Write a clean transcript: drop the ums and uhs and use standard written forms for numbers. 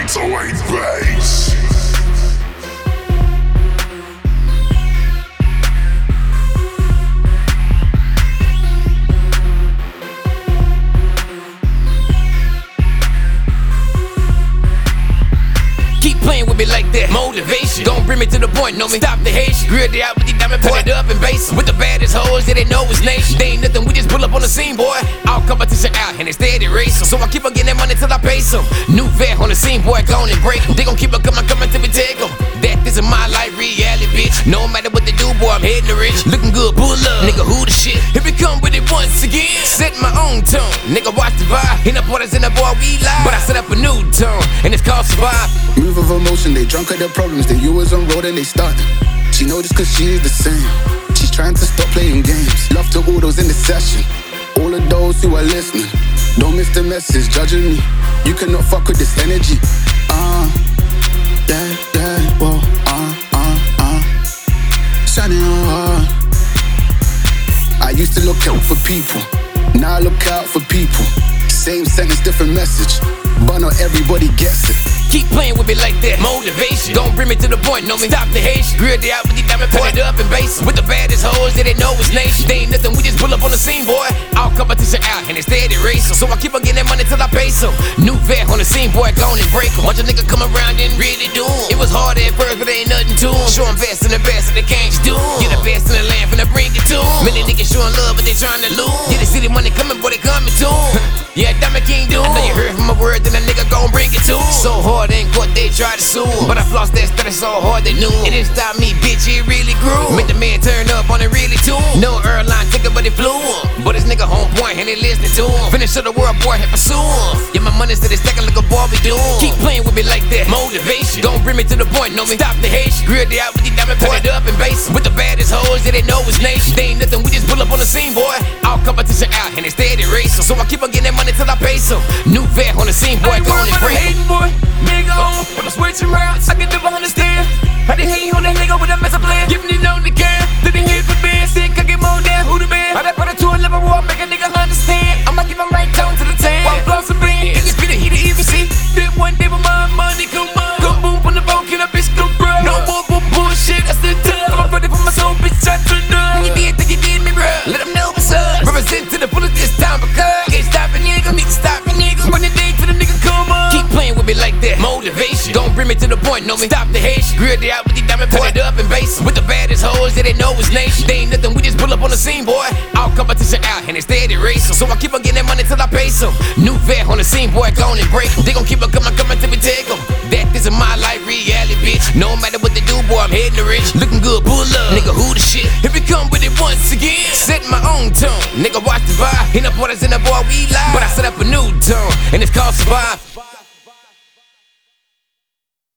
808 Bass. Keep playing with me like that. Motivation. Don't bring me to the point, know me. Stop the hate. Grill it out with the diamond, put it up and base. With the baddest hoes that they know is nation. They ain't nothing, we just pull up on the scene, boy. All competition out and they steady racing. So I keep on getting that money till I pay some. New vet on the scene, boy, gone and break 'em. They gon' keep on coming till we take 'em. That this is my life reality, bitch. No matter what they do, boy, I'm heading to rich. Looking good, pull up, nigga, who the shit? Here we come with it once again. Set my own tone, nigga, watch the vibe. In the parties in the boy, we live. But I set up a new tone, and it's called survive. Move of emotion, they drunk at their problems. They you was on road and they started. She know this cause she is the same. She's trying to stop playing games. Love to all those in the session. All of those who are listening, don't miss the message, judging me. You cannot fuck with this energy. Yeah, whoa, shining hard. I used to look out for people, now I look out for people. Same sentence, different message, but not everybody gets it. Keep playing with me like that. Motivation. Don't bring me to the point, know me. Stop the hate. Grill it out with the diamond, put it up and base. With the baddest hoes that they know is nation. They ain't nothing, we just pull up on the scene, boy. All competition out and they steady racing. So I keep on getting that money till I pay some. New vet on the scene, boy, gone and break 'em. Bunch of niggas come around and really do 'em. It was hard at first, but ain't nothing to 'em. Showing best in the best, and they can't just do 'em. Get the best in the land, finna bring it to 'em. Many niggas showing love, but they trying to lose. Yeah, they see the money coming, boy, they coming to 'em. Yeah, Diamond King do 'em. I know you heard from my word, then a nigga gon' bring it to 'em. So hard in court, they try to sue 'em. But I flossed that status so hard they knew 'em. It didn't stop me, bitch, it really grew. Made the man turn up on it really too. No airline ticket, but it flew 'em. But this nigga home point, and they listening to 'em. Finish of the world, boy, and pursue 'em. Yeah, my money still stacking like a ball be doing. Keep playing with me like that. Motivation. Don't bring me to the point, know me. Stop the hate. Grill it out with the diamond, put it up and base. With the baddest hoes that they know is nation. They ain't nothing, we just pull up on the scene, boy. All competition out and they steady racing. So I keep on getting that money till I pay some. New vet on the scene, boy, gone and break 'em. Boy, nigga on, when I switch around, I can never understand. How they hate on that nigga with a mess of plan. Giving it on the can, then they hit for band. Sick, I get more than who the man. How they put it to a level where I make a nigga understand. I'ma give him right tone to the tan. While blows a bean, it's be the heat of even see. Then one day with my money come on. Go boom on the phone, kill a bitch, go bro. No more bullshit, I still tell. I'm ready for my soul, bitch, I turn up. You did think you did me, bro. Let them know what's up. Represent to the fullest this time because can't stop a nigga, need to stop a nigga. When the day to the nigga come on. Keep playing with me like that. Motivation. Don't bring me to the point, know me. Stop the hate. Grill it out with the diamond, put it up and base. With the baddest hoes that they know is nation. They ain't nothing, we just pull up on the scene, boy. All competition out and they steady racing. So I keep on getting that money till I pay some. New vet on the scene, boy, gone and break 'em. They gon' keep on coming till we take 'em. That this is my life reality, bitch. No matter what they do, boy, I'm heading to rich. Looking good, pull up, nigga, who the shit? Here we come with it once again. Set my own tone, nigga, watch the vibe. In the parties in the boy, we live. But I set up a new tone, and it's called survive.